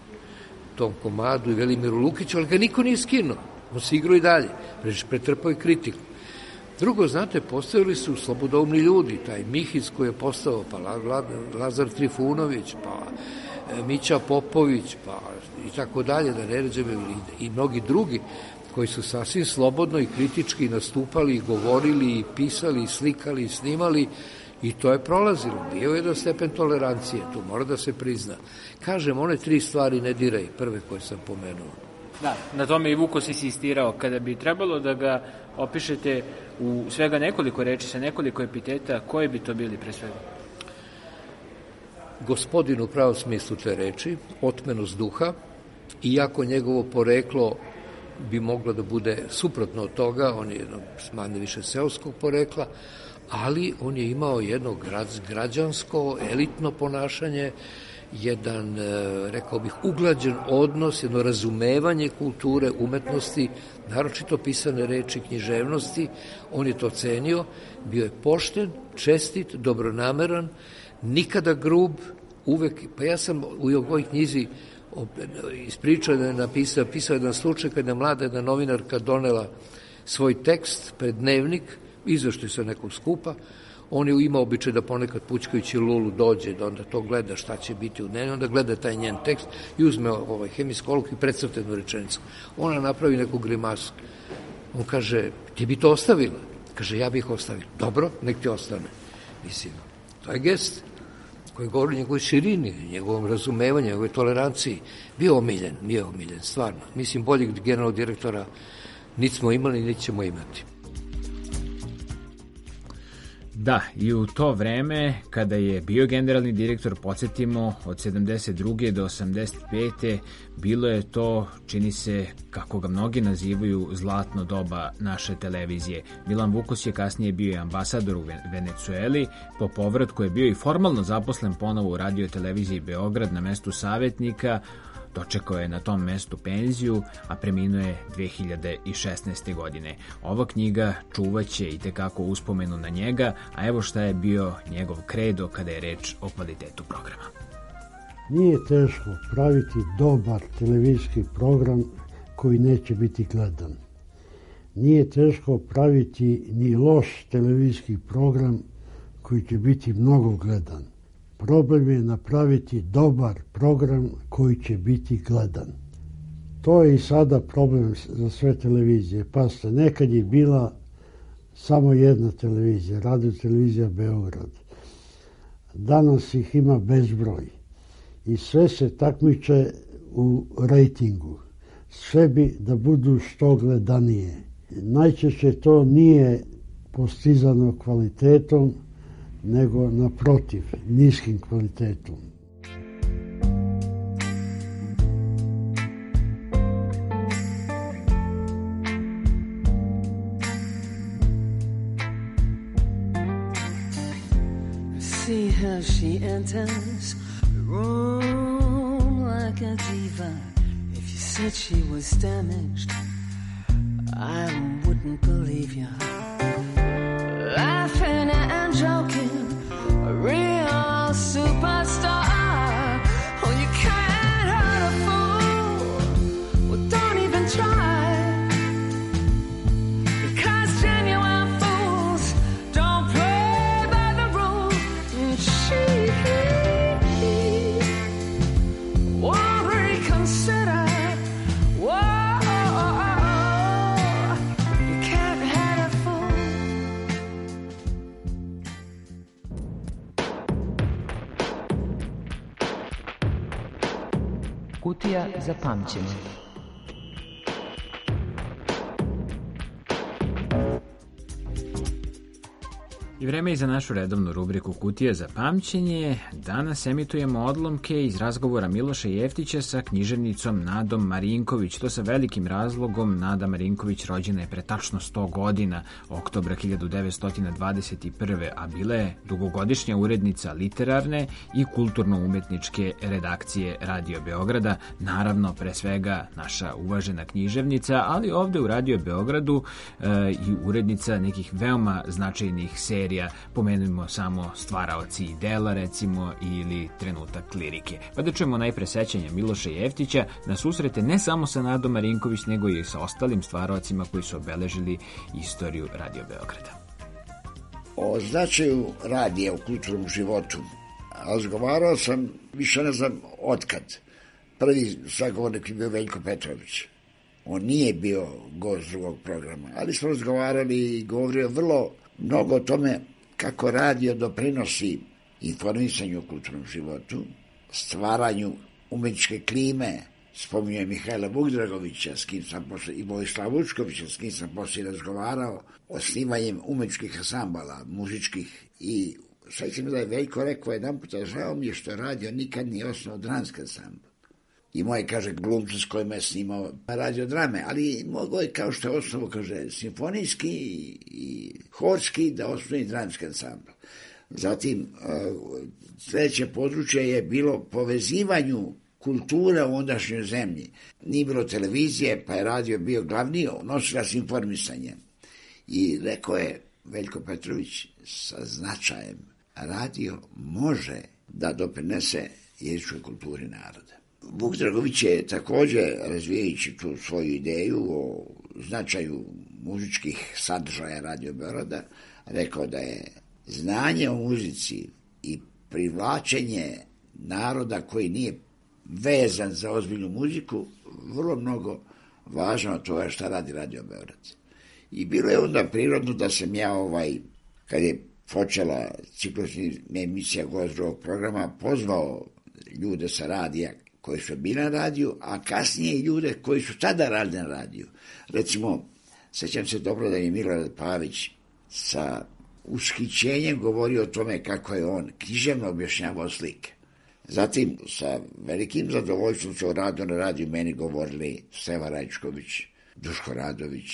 tom komadu i Velimiru Lukiću, ali ga niko nije skinuo. On se igrao i dalje, pretrpao i kritiku. Drugo, znate, postavili su slobodoumni ljudi, taj Mihic koji je postao, pa Lazar Trifunović, pa Mića Popović, pa i tako dalje, da ne ređem, i mnogi drugi koji su sasvim slobodno i kritički nastupali, govorili, i pisali, i slikali, i snimali, i to je prolazilo. Bio je jedan stepen tolerancije, to mora da se prizna. Kažem, one 3 stvari ne diraj, prve koje sam pomenuo. Da, na tome i Vukos insistirao. Kada bi trebalo da ga opišete u svega nekoliko reči, sa nekoliko epiteta, koji bi to bili pre svega? Gospodin u pravom smislu te reči, otmenost duha, iako njegovo poreklo bi moglo da bude suprotno od toga, on je manje više seoskog porekla, ali on je imao jedno građansko, elitno ponašanje, jedan, rekao bih, uglađen odnos, jedno razumevanje kulture, umetnosti, naročito pisane reči, književnosti. On je to cenio, bio je pošten, čestit, dobronameran, nikada grub, uvek, pa ja sam u ovoj knjizi ispričao da je napisao jedan slučaj kada je mlada jedna novinarka donela svoj tekst pred dnevnik, izveštaj sa nekog skupa. On je imao običaj da ponekad pućkajući lulu dođe, da onda to gleda šta će biti u dnevniku, onda gleda taj njen tekst i uzme hemijsku olovku i precrta jednu rečenicu. Ona napravi neku grimasu. On kaže, ti bi to ostavila? Kaže, ja bih ostavila. Dobro, nek ti ostane. Mislim, to je gest koji govori o njegovoj širini, njegovom razumevanju, njegovoj toleranciji. Bio omiljen, stvarno. Mislim, boljeg generalnog direktora niti smo imali, niti ćemo imati. Da, i u to vreme, kada je bio generalni direktor, podsjetimo, od 72. do 85. bilo je to, čini se, kako ga mnogi nazivaju, zlatno doba naše televizije. Milan Vukos je kasnije bio i ambasador u Venecueli, po povratku je bio i formalno zaposlen ponovo u Radio televiziji Beograd na mestu savjetnika, dočekao je na tom mestu penziju, a preminuo je 2016. godine. Ova knjiga čuvaće i tekako uspomenu na njega, a evo šta je bio njegov kredo kada je reč o kvalitetu programa. Nije teško praviti dobar televizijski program koji neće biti gledan. Nije teško praviti ni loš televizijski program koji će biti mnogo gledan. Problem je napraviti dobar program koji će biti gledan. To je i sada problem za sve televizije. Pazite, nekad je bila samo jedna televizija, Radio televizija Beograd. Danas ih ima bezbroj. I sve se takmiče u rejtingu. Sve bi da budu što gledanije. Najčešće to nije postizano kvalitetom, nego naprotiv, niskim kvalitetom. See how she enters the room like a diva. If you said she was damaged, I wouldn't believe you. Laughing and joking, a real superstar. Oh, you can't hurt a fool. Well, don't even try. Because genuine fools don't play by the rules. And she won't reconsider. Whoa, you can't hurt a fool. Kutija za pamćenje. I vreme je za našu redovnu rubriku Kutija za pamćenje. Danas emitujemo odlomke iz razgovora Miloša Jeftića sa književnicom Nadom Marinković. To sa velikim razlogom. Nada Marinković rođena je pre tačno 100 godina, oktobra 1921. a bila je dugogodišnja urednica literarne i kulturno-umetničke redakcije Radio Beograda. Naravno, pre svega naša uvažena književnica, ali ovde u Radio Beogradu i urednica nekih veoma značajnih serija. Pomenujemo samo Stvaraoci i dela, recimo, ili Trenutak lirike. Pa da čujemo najpre sećanja Miloša Jeftića na susrete ne samo sa Nadom Marinković, nego i sa ostalim stvaraocima koji su obeležili istoriju Radio Beograda. O značaju radija u kulturnom životu razgovarao sam, više ne znam otkad. Prvi sagovornik je bio Veljko Petrović. On nije bio gost drugog programa, ali smo razgovarali i govorio vrlo mnogo o tome kako radio doprinosi informisanju u kulturnom životu, stvaranju umetničke klime, spominje Mihajla Bugdragovića, s kim sam i Vojislava Vučkovića, s kim sam poslije razgovarao o snimanjem umetničkih ansambala, muzičkih. I sećam da je Veljko rekao jedan puta, žao mi je što je radio, nikad nije osnovao dramski ansambl. I moj, kaže, glumci s kojima je snimao radiodrame, ali mogao je, kao što je osnovo, kaže, simfonijski i horski, da osnovi dramski ansambl. Zatim, sljedeće područje je bilo povezivanju kultura u ondašnjoj zemlji. Nije bilo televizije, pa je radio bio glavni nosilac informisanja. I rekao je Veljko Petrović sa značajem, radio može da doprinese jezičkoj kulturi naroda. Vuk Dragović je također, razvijajući tu svoju ideju o značaju muzičkih sadržaja Radio Beograda, rekao da je znanje o muzici i privlačenje naroda koji nije vezan za ozbiljnu muziku vrlo mnogo važno od toga šta radi Radio Beograd. I bilo je onda prirodno da sam ja, kad je počela ciklusna emisija Gost drugog programa, pozvao ljude sa radija koji su bili na radiju, a kasnije i ljude koji su tada radili na radiju. Recimo, sećam se dobro da je Milorad Pavić sa ushićenjem govorio o tome kako je on književno objašnjavao slike. Zatim, sa velikim zadovoljstvom su o radu na radiju meni govorili Seva Rajčković, Duško Radović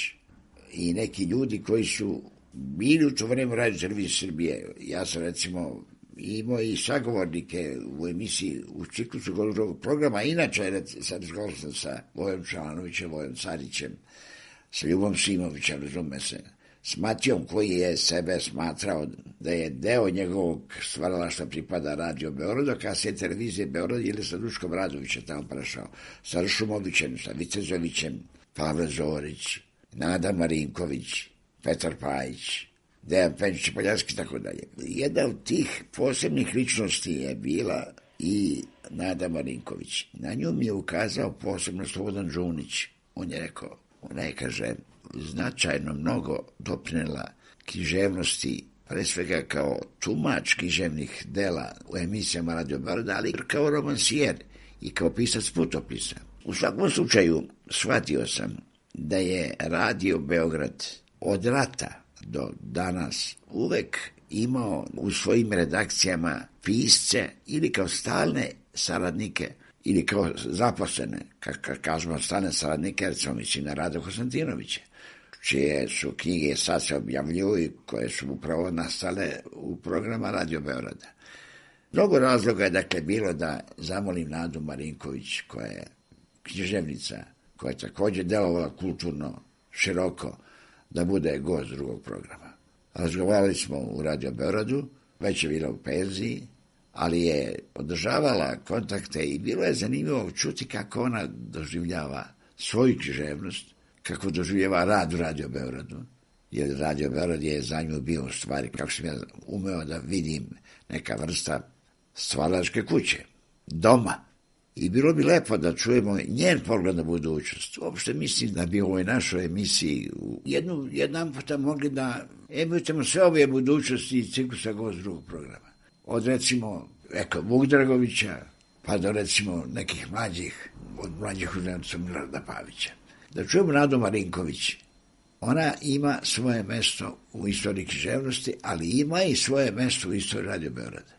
i neki ljudi koji su bili u to vreme u Radio Televiziji Srbije. Ja sam, recimo, imao i sagovornike u emisiji u ciklusu Gost drugog programa. Inače, sad razgovarao sam sa Vojom Čalanovićem, Vojom Carićem, sa Ljubom Simovićem, razume se, s Matijom koji je sebe smatrao da je deo njegovog stvaralaštva pripada Radio Beogradu, kasnije televizije Beograd ili sa Duškom Radovićem tamo prešao, sa Ršumovićem, sa Vicezovićem, Pavle Zorić, Nada Marinković, Petar Pajić, Dejan Penčić, Poljanski i tako dalje. Jedna od tih posebnih ličnosti je bila i Nada Marinković. Na nju mi je ukazao posebno Slobodan Đunić. On je rekao, ona je, kaže, značajno mnogo doprinela književnosti, pre svega kao tumač književnih dela u emisijama Radio Beograda, ali kao romansijer i kao pisac putopisa. U svakom slučaju shvatio sam da je Radio Beograd od rata do danas uvek imao u svojim redakcijama pisce ili kao stalne saradnike ili kao zaposlene, kažemo stalne saradnike, recimo mislim na Rada Konstantinovića, čije su knjige sad se objavljuju i koje su upravo nastale u programa Radio Beograda. Mnogo razloga je dakle bilo da zamolim Nadu Marinković, koja je književnica, koja je također delovala kulturno široko, da bude gost drugog programa. Razgovarali smo u Radio Beogradu, već je bila u penziji, ali je održavala kontakte i bilo je zanimljivo čuti kako ona doživljava svoju književnost, kako doživljava rad u Radio Beogradu, jer Radio Beograd je za nju bio u stvari, kako sam ja umeo da vidim, neka vrsta stvaralačke kuće, doma. I bilo bi lepo da čujemo njen pogled na budućnost. Uopšte mislim da bi u ovoj našoj emisiji jedan puta mogli da emitujemo sve ove budućnosti i ciklusa Gost drugog programa. Od recimo Vuk Dragovića, pa do recimo nekih mlađih uzemca Milorada Pavića. Da čujemo Nadu Marinković. Ona ima svoje mesto u istoriji književnosti, ali ima i svoje mesto u istoriji Radio Beograda.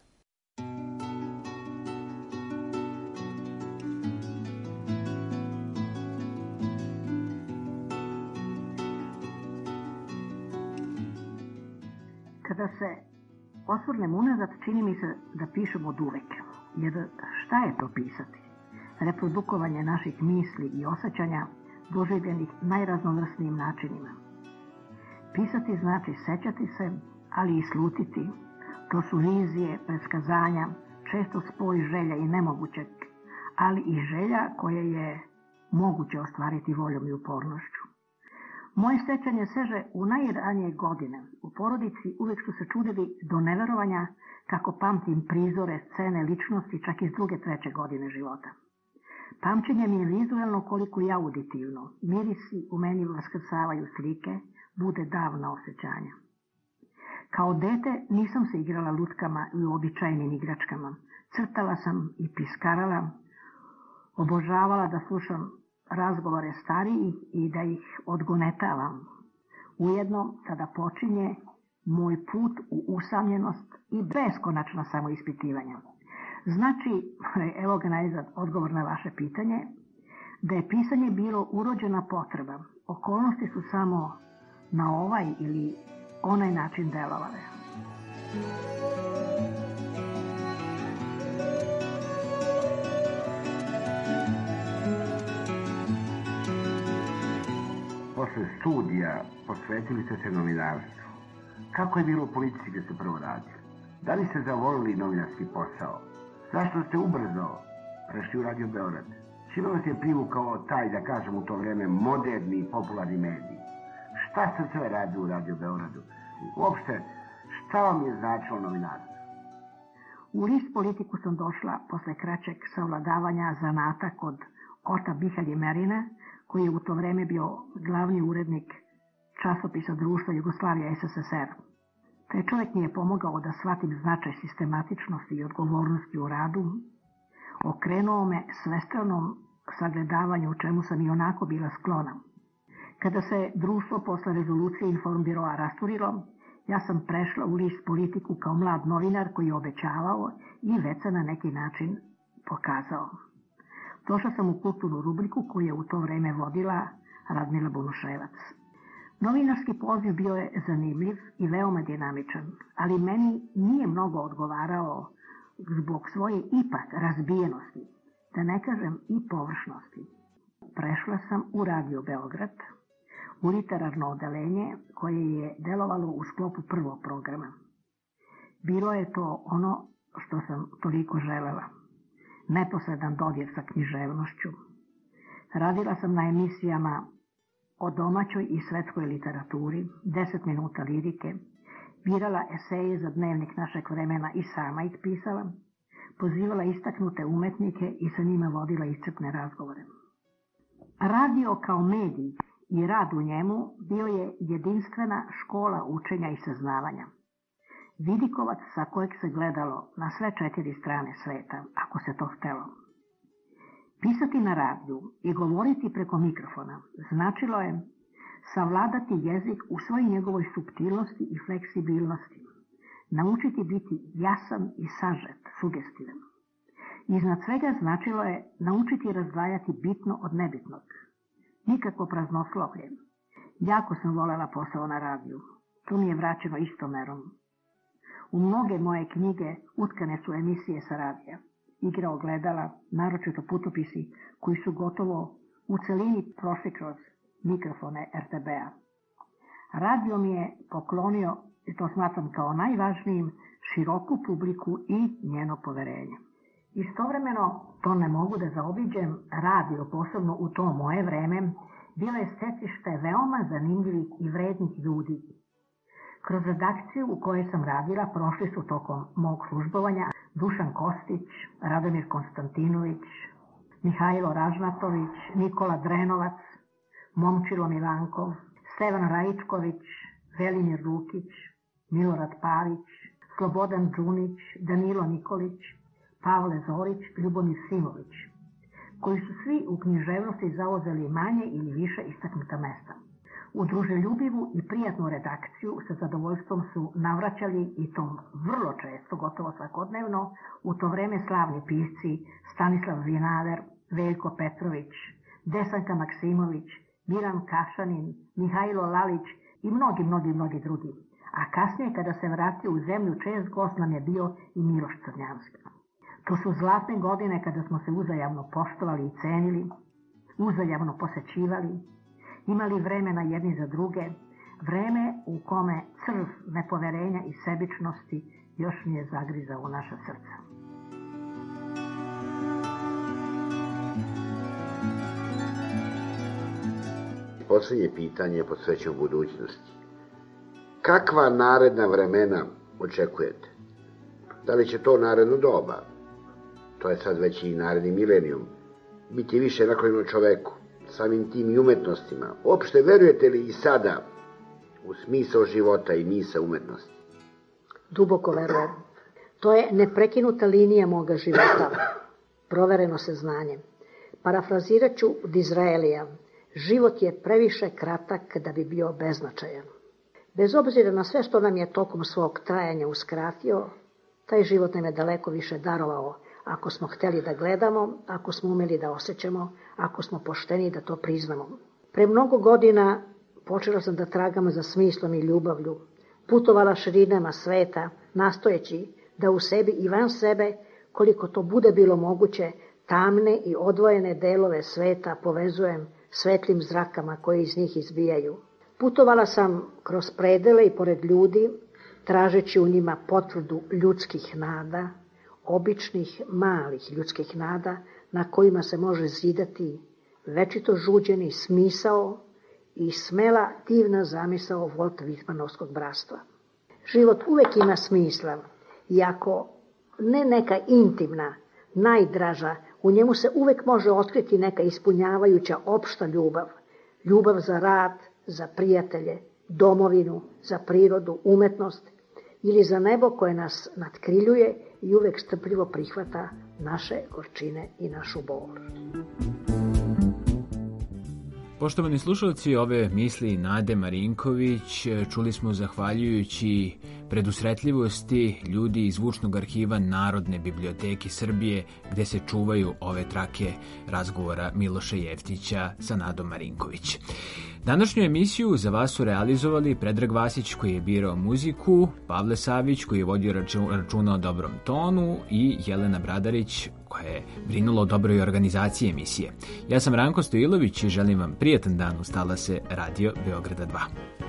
Kada se osvrnem unazad, čini mi se da pišem od uvek. Jer šta je to pisati? Reprodukovanje naših misli i osjećanja doživljenih najraznovrsnijim načinima. Pisati znači sećati se, ali i slutiti. To su vizije, predskazanja, često spoj želja i nemogućeg, ali i želja koje je moguće ostvariti voljom i upornošću. Moje sećanje seže u najranije godine. U porodici uvijek su se čudili do neverovanja kako pamtim prizore, scene, ličnosti čak iz 2. 3. godine života. Pamćenje mi je vizualno koliko i auditivno. Mirisi u meni vaskrsavaju slike, bude davna osjećanja. Kao dete nisam se igrala lutkama i uobičajenim igračkama. Crtala sam i piskarala. Obožavala da slušam razgovore starijih i da ih odgonetavam. Ujedno sada počinje moj put u usamljenost i beskonačno samoispitivanje. Znači, evo ga najzad odgovor na vaše pitanje, da je pisanje bilo urođena potreba. Okolnosti su samo na ovaj ili onaj način delovale. Posle studija posvetili ste se novinarstvu. Kako je bilo u politici gde ste prvo radili? Da li ste zavolili novinarski posao? Zašto ste ubrzo prešli u Radio Beograd? Čime vas je privukao taj, da kažem u to vreme, moderni i popularni medij? Šta ste sve radili u Radio Beogradu? Uopšte, šta vam je značilo novinarstvo? U list Politiku sam došla posle kraćeg savladavanja zanata kod Ota Bihalje Merina, koji je u to vreme bio glavni urednik časopisa Društva Jugoslavija SSSR. Taj čovjek mi je pomogao da shvatim značaj sistematičnosti i odgovornosti u radu, okrenuo me svestranom sagledavanju, čemu sam i onako bila sklona. Kada se društvo posle rezolucije Informbiroa rasturilo, ja sam prešla u list Politiku kao mlad novinar koji je obećavao i već se na neki način pokazao. Došla sam u kulturnu rubriku koju je u to vreme vodila Radmila Bunuševac. Novinarski poziv bio je zanimljiv i veoma dinamičan, ali meni nije mnogo odgovarao zbog svoje ipak razbijenosti, da ne kažem i površnosti. Prešla sam u Radio Beograd, u literarno odeljenje koje je delovalo u sklopu prvog programa. Bilo je to ono što sam toliko želela. Neposredan dodir sa književnošću. Radila sam na emisijama o domaćoj i svetskoj literaturi, 10 minuta lirike, birala eseje za dnevnik našeg vremena i sama ih pisala, pozivala istaknute umetnike i sa njima vodila iscrpne razgovore. Radio kao medij i rad u njemu bio je jedinstvena škola učenja i saznavanja. Vidikovac sa kojeg se gledalo na sve 4 strane sveta, ako se to htelo. Pisati na radiju i govoriti preko mikrofona značilo je savladati jezik u svoj njegovoj suptilnosti i fleksibilnosti, naučiti biti jasan i sažet, sugestivan. Iznad svega značilo je naučiti razdvajati bitno od nebitnog. Nikako praznoslovlje. Jako sam volela posao na radiju. To mi je vraćeno istomerom. U mnoge moje knjige utkane su emisije sa radija, igre ogledala, naročito putopisi koji su gotovo u celini prošli kroz mikrofone RTB-a. Radio mi je poklonio, i to smatram kao najvažnijim, široku publiku i njeno poverenje. Istovremeno, to ne mogu da zaobiđem, radio, posebno u to moje vreme, bilo je stecište veoma zanimljivih i vrednih ljudi. Kroz redakciju u kojoj sam radila prošli su tokom mog službovanja Dušan Kostić, Radomir Konstantinović, Mihajlo Ražnatović, Nikola Drenovac, Momčilo Milankov, Stevan Rajičković, Velimir Lukić, Milorad Pavić, Slobodan Đunić, Danilo Nikolić, Pavle Zorić, Ljubomir Simović, koji su svi u književnosti zauzeli manje ili više istaknuta mesta. U druželjubivu i prijatnu redakciju sa zadovoljstvom su navraćali i to vrlo često, gotovo svakodnevno, u to vreme slavni pisci Stanislav Vinaver, Veljko Petrović, Desanka Maksimović, Miran Kašanin, Mihajlo Lalić i mnogi drugi. A kasnije, kada se vratio u zemlju, čest gost nam je bio i Miloš Crnjanski. To su zlatne godine kada smo se uzajamno poštovali i cenili, uzajamno posećivali, imali vremena jedni za druge, vreme u kome crv nepoverenja i sebičnosti još nije zagrizao u naša srca. Poslednje pitanje posvećeno budućnosti. Kakva naredna vremena očekujete? Da li će to naredno doba, to je sad već i naredni milenijum, biti više naklonjeno čoveku, samim tim i umetnostima? Uopšte verujete li i sada u smisao života i misao umetnosti? Duboko verujem. To je neprekinuta linija moga života, provereno saznanje. Parafrazirat ću Dizraelija, život je previše kratak da bi bio beznačajan. Bez obzira na sve što nam je tokom svog trajanja uskratio, taj život nam je daleko više darovao, ako smo hteli da gledamo, ako smo umeli da osjećamo, ako smo pošteni da to priznamo. Pre mnogo godina počela sam da tragam za smislom i ljubavlju, putovala širinama sveta, nastojeći da u sebi i van sebe, koliko to bude bilo moguće, tamne i odvojene delove sveta povezujem svetlim zrakama koje iz njih izbijaju. Putovala sam kroz predele i pored ljudi, tražeći u njima potvrdu ljudskih nada, običnih malih ljudskih nada na kojima se može zidati večito žuđeni smisao i smela divna zamisao Walt Whitmanovskog bratstva. Život uvek ima smisla, iako ne neka intimna, najdraža, u njemu se uvek može otkriti neka ispunjavajuća opšta ljubav. Ljubav za rad, za prijatelje, domovinu, za prirodu, umetnost ili za nebo koje nas natkriljuje i uvek strpljivo prihvata naše gorčine i našu bol. Poštovani slušalci, ove misli Nade Marinković čuli smo zahvaljujući predusretljivosti ljudi iz zvučnog arhiva Narodne biblioteke Srbije, gde se čuvaju ove trake razgovora Miloša Jeftića sa Nadom Marinković. Današnju emisiju za vas su realizovali Predrag Vasić koji je birao muziku, Pavle Savić koji je vodio računa o dobrom tonu i Jelena Bradarić koja je brinula o dobroj organizaciji emisije. Ja sam Ranko Stojilović i želim vam prijatan dan uz talase Radio Beograda 2.